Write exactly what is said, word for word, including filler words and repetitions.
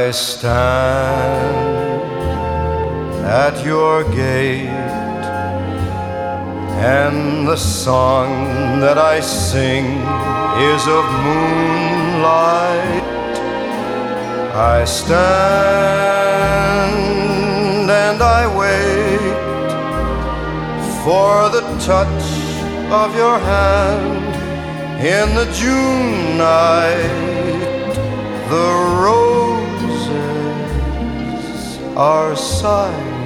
I stand at your gate, and the song that I sing is of moonlight. I stand and I wait for the touch of your hand in the June night. The roses are silent